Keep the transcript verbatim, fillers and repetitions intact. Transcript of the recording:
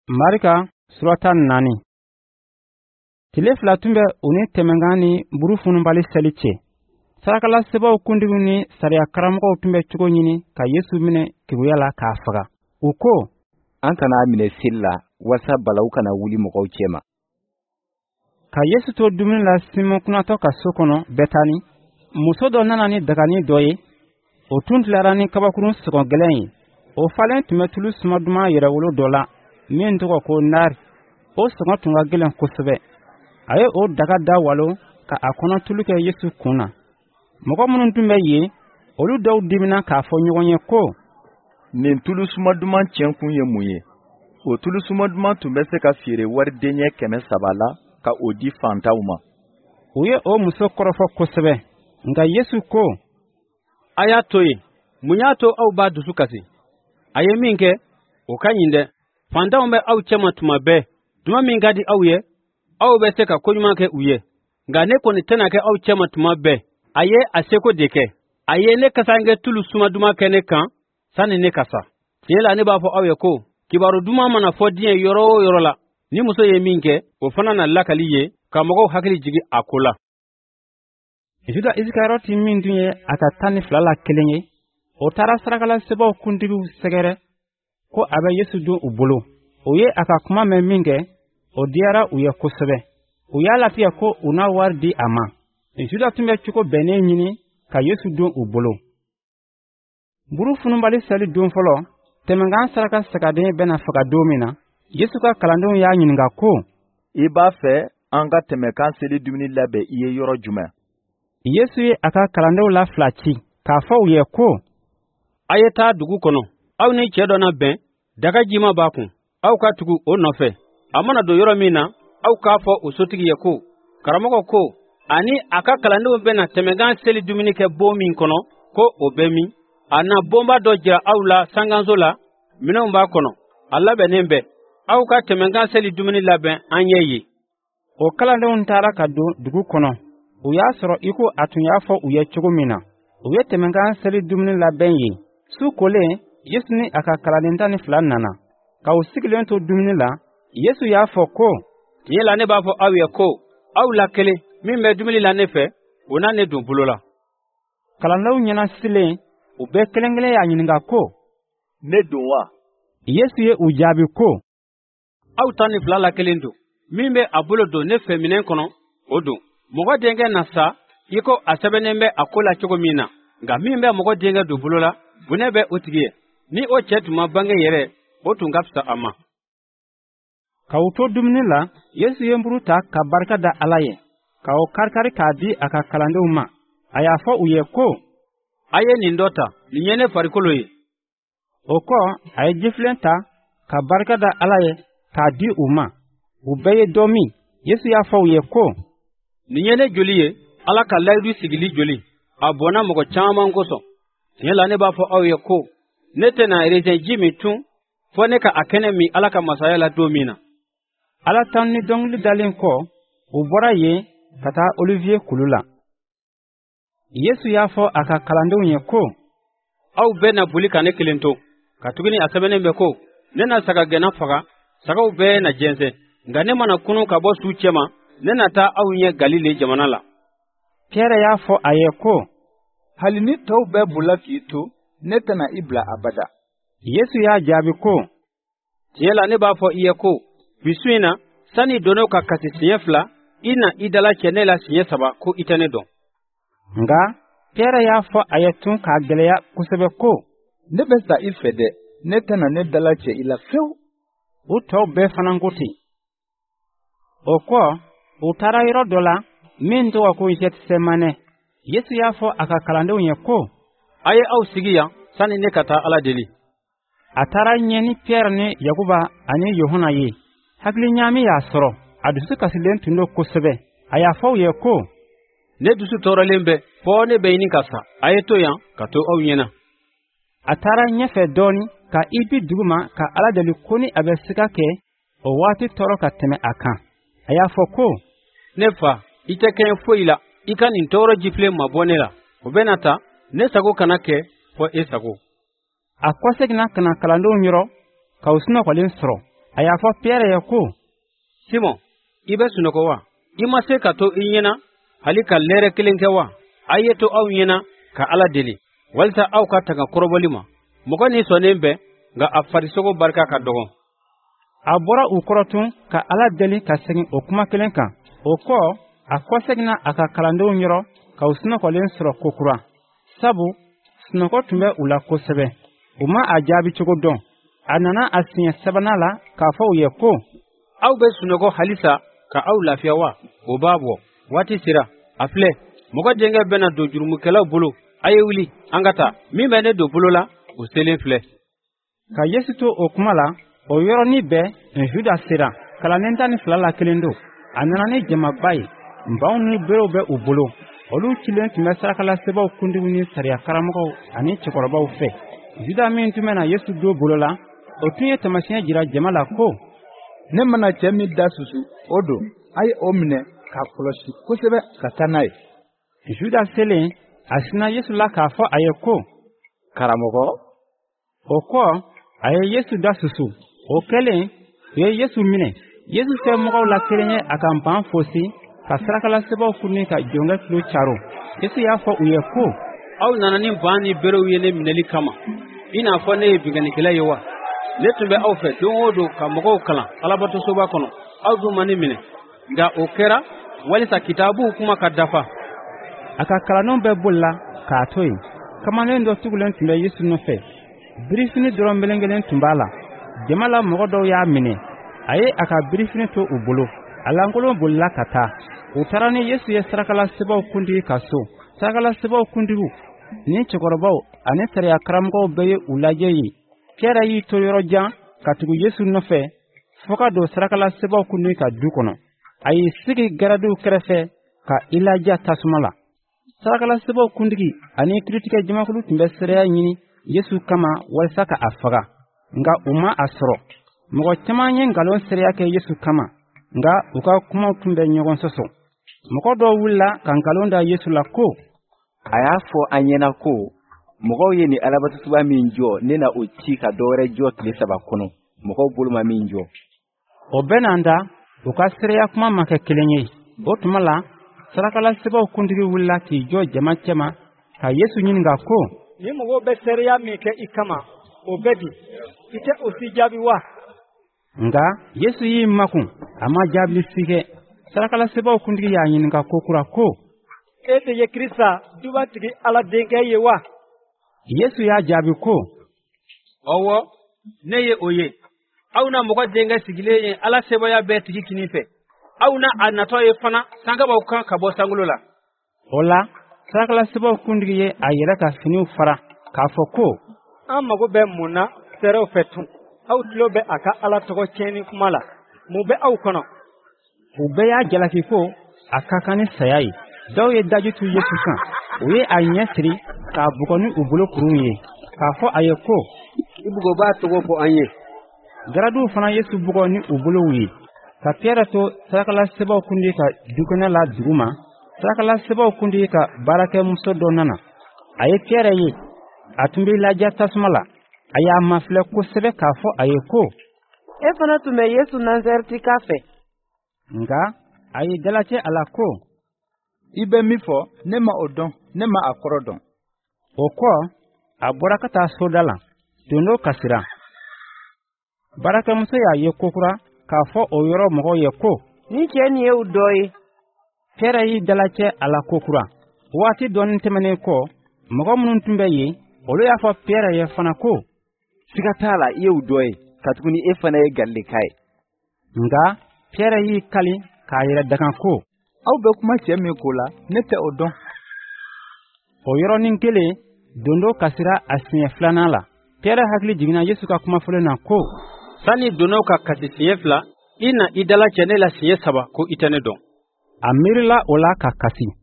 Marika surata nani. Tile fila tun bɛ u ni tɛmɛnkan ni buru fununbali seli cɛ. Sarakala sɛbɛw kuntigiw ni sariya karamɔgɔw tun bɛ cogo ɲini ka Yesu minɛ keguya la k'a faga. U ko, an kana minɛ seli la walasa balaw kana wuli mɔgɔw cɛma. Ka Yesu to dumuni la Simon kunatɔ ka so kɔnɔ Betani, muso dɔ nana ni dagani dɔ ye. O tun tilara ni kabakurun sɔgɔ gɛlɛn ye. O falen tun bɛ tulu suma duman yɛrɛwolo dɔ la min tɔgɔ ko nari. O sɔngɔ tun ka gɛlɛn kosɛbɛ. A ye o daga da walo ka a kɔnɔ tulu kɛ Yesu kun na. Mɔgɔ minnu tun bɛ yen, olu dɔw dimina k'a fɔ ɲɔgɔn ye ko, nin tulu suma duman cɛn kun ye mun ye? O tulu suma duman tun bɛ se ka feere wari denɲɛ kɛmɛ saba la ka o di fantaw ma. U ye o muso kɔrɔfɔ kosɛbɛ. Nka Yesu ko, a y'a to yen, mun y'a to aw b'a dusu kasi? A ye min kɛ, o ka ɲi dɛ. Fantanw bɛ aw cɛma tuma bɛɛ, tuma min ka di aw ye, aw bɛ se ka koɲuman kɛ u ye. Nka ne kɔni tɛna kɛ aw cɛma tuma bɛɛ. A ye a seko de kɛ. A ye ne kasankɛ tulu suma duman kɛ ne kan, sanni ne kasa. Tiɲɛ la ne b'a fɔ aw ye ko, kibaru duman mana fɔ diɲɛ yɔrɔ o yɔrɔ la, ni muso ye min kɛ, o fana na lakali ye, ka mɔgɔw hakili jigi a ko la. Juda Isikarioti min tun ye a ka tan ni fila la kelen ye, o taara sarakala sɛbɛw kuntigiw sɛgɛrɛ ko a bɛ Yesu don u bolo. O ye a ka kuma mɛn min kɛ, o diyara u ye kosɛbɛ. U y'a latigɛ ko u n'a wari di a ma. Juda tun bɛ cogo bɛnnen ɲini ka Yesu don u bolo. Buru fununbali seli don fɔlɔ, tɛmɛnkan saraka sagaden bɛna faga don min na, Yesu ka kalandenw y'a ɲininka ko, i b'a fɛ an ka tɛmɛnkan seli dumuni labɛn i ye yɔrɔ jumɛn? Yesu ye a ka kalandenw la fila ci k'a fɔ u ye ko, a ye taa dugu kɔnɔ, aw ni cɛ dɔ na bɛn, daga jima b'a kun, aw ka tugu o nɔfɛ. A mana don yɔrɔ min na, aw k'a fɔ o sotigi ye ko, karamɔgɔ ko, ani a ka kalandenw bɛna tɛmɛnkan seli dumuni kɛ bon min kɔnɔ, ko o bɛ min. A na bonba dɔ jira aw la sanganso la, minɛnw b'a kɔnɔ, a labɛnnen bɛ. Aw ka tɛmɛnkan seli dumuni labɛn an ye ye. O kalandenw taara ka don dugu kɔnɔ. U y'a sɔrɔ i ko a tun y'a fɔ u ye cogo min na. U ye tɛmɛnkan seli dumuni labɛn ye. Su kolen, Yesu ni a ka kalanden tan ni fila nana. Ka u sigilen to dumuni la, Yesu y'a fɔ ko, tiɲɛ la ne b'a fɔ aw ye ko, aw la kelen min bɛ dumuni la ne fɛ, o na ne don bolo la. Kalandenw ɲɛna silen, u bɛɛ kelen kelen y'a ɲininka ko, ne don wa? Yesu ye u jaabi ko, aw tan ni fila la kelen don. Min bɛ a bolo don ne fɛ minɛn kɔnɔ, o don. Mɔgɔ denkɛ na sa, i ko a sɛbɛnnen bɛ a ko la cogo min na. Nka min bɛ mɔgɔ denkɛ don bolo la, bonɛ bɛ o tigi ye. Ni o cɛ tun ma bange yɛrɛ, o tun ka fisa a ma. Ka u to dumuni la, Yesu ye mburu ta ka barika da Ala ye, ka o kari-kari k'a di a ka kalandenw ma. A y'a fɔ u ye ko, a ye nin dɔ ta, nin ye ne farikolo ye. O kɔ, a ye jifilen ta ka barika da Ala ye k'a di u ma. U bɛɛ ye dɔ min. Yesu y'a fɔ u ye ko, nin ye ne joli ye, Ala ka layidu sigili joli. A bɔnna mɔgɔ caman kosɔn. Tiɲɛ la ne b'a fɔ aw ye ko, ne tɛna raisin ji min tun, fɔ ne ka a kɛnɛ min Ala ka masaya la don min na. Ala tan ni dɔnkili dalen kɔ, u bɔra yen ka taa Olivier kulu la. Yesu y'a fɔ a ka kalandenw ye ko, aw bɛɛ na boli ka ne kelen to. Ka tuguni a sɛbɛnnen bɛ ko, ne na sagagɛnna faga, sagaw bɛɛ na jɛnsɛn. Nka ne mana kunu ka bɔ su cɛma, ne na taa aw ɲɛ Galile jamana la. Pierre y'a fɔ a ye ko, hali ni tɔw bɛɛ bolila k'i to, ne tɛna i bila abada. Yesu y'a jaabi ko, tiɲɛ la ne b'a fɔ i ye ko, bi su in na, sani dɔnnew ka kasi siɲɛ fila, i na i dala cɛ ne la siɲɛ saba ko i tɛ ne dɔn. Nka Pierre y'a fɔ a ye tun k'a gɛlɛya kosɛbɛ ko, ne bɛ sa i fɛ dɛ, ne tɛna ne dala cɛ i la fewu. U tɔw bɛɛ fana ko ten. O kɔ, u taara yɔrɔ dɔ la, min tɔgɔ ko Gɛtsemane. Yesu y'a fɔ a ka kalandenw ye ko, a ye aw sigi yan, sani ne ka taa Ala deli. A taara ɲɛ ni Pierre ni Yakuba ani Yohana ye. Hakili ɲaami y'a sɔrɔ, a dusu kasilen tun don kosɛbɛ. A y'a fɔ u ye ko, ne dusu tɔɔrɔlen bɛ, fɔ ne bɛ ɲini ka sa. A ye to yan, ka to aw ɲɛna. A taara ɲɛfɛ dɔɔni, ka i bi dugu ma ka Ala deli ko ni a bɛ se ka kɛ, o waati tɔɔrɔ ka tɛmɛ a kan. A y'a fɔ ko, ne fa, i tɛ kɛɲɛ foyi la, i ka nin tɔɔrɔ jifilen ma bɔ ne la. O bɛ na ta, ne sago kana kɛ, fɔ e sago. A kɔseginna ka na kalandenw yɔrɔ, ka u sunɔgɔlen sɔrɔ. a y'a fɔ Piyɛrɛ ye ko, Simon, i bɛ sunɔgɔ wa? I ma se ka to i ɲɛna hali ka lɛrɛ kelen kɛ wa? A ye to aw ɲɛna ka Ala deli, walisa aw ka tanga kɔrɔbɔli ma. Mɔgɔ ni sɔnnen bɛ, nka a farisogo barika ka dɔgɔ. A bɔra u kɔrɔ tun ka Ala deli ka segin o kuma kelen kan. O kɔ, a kɔseginna a ka kalandenw yɔrɔ ka u sunɔgɔlen sɔrɔ kokura. Sabu, sunɔgɔ tun bɛ u la kosɛbɛ. U ma a jaabi cogo dɔn. A nana a siɲɛ sabanan la k'a fɔ u ye ko, aw bɛ sunɔgɔ halisa ka aw lafiya wa? O b'a bɔ. Waati sera. A filɛ, mɔgɔ denkɛ bɛna don jurumukɛlaw bolo. A ye wuli, an ka taa. Min bɛ ne don bolo la, o selen filɛ. Ka Yesu to o kuma la, o yɔrɔnin bɛɛ Juda sera. Kalanden tan ni fila la kelen don. A nana ni jamaba ye. Nbaw ni berew bɛ u bolo. Olu cilen tun bɛ sarakalasebaaw kuntigiw ni sariya karamɔgɔw ani cɛkɔrɔbaw fɛ. Juda min tun bɛ na Yesu don bolo la, o tun ye taamasiyɛn jira jama la ko, ne mana cɛ min da susu o don, a ye o minɛ k'a kɔlɔsi kosɛbɛ ka taa n'a ye. Juda selen, a sinna Yesu la k'a fɔ a ye ko, karamɔgɔ. O kɔ, a ye Yesu da susu. O kɛlen, u ye Yesu minɛ. Yesu tɛ mɔgɔw la kelen ye a ka ban fosi ka sarakalasebaaw kunni ka jɔnkɛ tulo caro. Yesu y'a fɔ u ye ko, aw nana ni ban ni berew ye ne minɛli kama. I n'a fɔ ne ye biŋanikɛla ye wa? Ne tun bɛ aw fɛ don o don ka mɔgɔw kalan Alabatosoba kɔnɔ. Aw dun ma ne minɛ. Nka o kɛra walisa kitaabuw kuma ka dafa. A ka kalandenw bɛɛ bolila k'a to yen. Kamalen dɔ tugulen tun bɛ Yesu nɔfɛ. Birifini dɔrɔn melengelen tun b'a la. Jama la mɔgɔ dɔw y'a minɛ. A ye a ka birifini to u bolo. A lankolon bolila ka taa. U taara ni Yesu ye sarakalasebaaw kuntigi ka so. Sarakalasebaaw kuntigiw ni cɛkɔrɔbaw ani sariya karamɔgɔw bɛɛ ye u lajɛ yen. Piyɛrɛ y'i to yɔrɔ jan ka tugu Yesu nɔfɛ fo ka don sarakalasebaaw kuntigi ka du kɔnɔ. A y'i sigi garadiw kɛrɛfɛ ka i laja tasuma la. Sarakalasebaaw kuntigi ani kiritigɛ jamakulu tun bɛ seereya ɲini Yesu kama walisa ka a faga. Nka u ma a sɔrɔ. Mɔgɔ caman ye nkalon seereya kɛ Yesu kama, nka u ka kumaw tun bɛ ɲɔgɔn sɔsɔ. Mɔgɔ dɔw wulila ka nkalon da Yesu la ko, a y'a fɔ an ɲɛna ko mɔgɔw ye ni Alabatosoba min jɔ ne na o ci ka dɔwɛrɛ jɔ tile saba kɔnɔ. Mɔgɔw bolo ma min jɔ. O bɛɛ n'an da, u ka seereya kuma ma kɛ kelen ye. O tuma la, sarakalasebaaw kuntigi wulila k'i jɔ jama cɛma ka Yesu ɲininka ko, ni mɔgɔw bɛ seereya min kɛ i kama, o bɛ di? I tɛ o si jaabi wa? Nka Yesu y'i makun, a ma jaabi si kɛ. Sarakalasebaaw kuntigi y'a ɲininka kokura ko, e de ye Kirista, dubatigi Ala denkɛ ye wa? Yesu y'a jaabi ko, ɔwɔ, ne ye o ye. Aw na mɔgɔ denkɛ sigilen ye Ala sebaya bɛɛ tigi kini fɛ. Aw na a natɔ ye fana sanga b'aw kan ka bɔ sankolo la. O la, sarakalasebaaw kuntigi ye a yɛrɛ ka finiw fara k'a fɔ ko, an mago bɛ mun na seerew fɛ tun? Aw tulo bɛ a ka Ala tɔgɔ tiɲɛni kuma la. Mun bɛ aw kɔnɔ? U bɛɛ y'a jalaki ko a ka kan ni saya ye. Dɔw ye daji tu Yesu kan. U ye a ɲɛ siri k'a bugɔ ni u bolo kurun ye. K'a fɔ a ye ko, i bugo b'a tɔgɔ fɔ an ye. Garadiw fana Yesu bugɔ ni u bolow ye. Ka Piyɛrɛ to sarakalasebaaw kuntigi ka dukɛnɛ la dugu ma, sarakalasebaaw kuntigi ka baarakɛmuso dɔ nana. A ye Piyɛrɛ ye. A tun bɛ laja tasuma la. A y'a mafilɛ kosɛbɛ k'a fɔ a ye ko, e fana tun bɛ Yesu Nazarɛtika fɛ. Nka a ye dalacɛ a la ko, i bɛ min fɔ ne ma o dɔn, ne ma a kɔrɔ dɔn. O kɔ, a bɔra ka taa soda la. Don dɔ kasira. Baarakɛmuso y'a ye kokura k'a fɔ o yɔrɔ mɔgɔw ye ko, ni cɛ nin ye u dɔ ye. Piyɛrɛ y'i dalacɛ a la kokura. Waati dɔɔnin tɛmɛnen kɔ, mɔgɔ minnu tun bɛ yen, olu y'a fɔ Piyɛrɛ ye fana ko, siga t'a la i ye u dɔ ye, katuguni e fana ye Galileka ye. Nka Piyɛrɛ y'i kali k'a yɛrɛ dagan ko, aw bɛ kuma cɛ min ko la, ne tɛ o dɔn. O yɔrɔnin kelen, don dɔ kasira a siɲɛ filanan la. Piyɛrɛ hakili jiginna Yesu ka kumafɔlen na ko, sani donnaw ka kasi siɲɛ fila, i na i dalacɛ ne la siɲɛ saba ko i tɛ ne dɔn. A miirila o la ka kasi.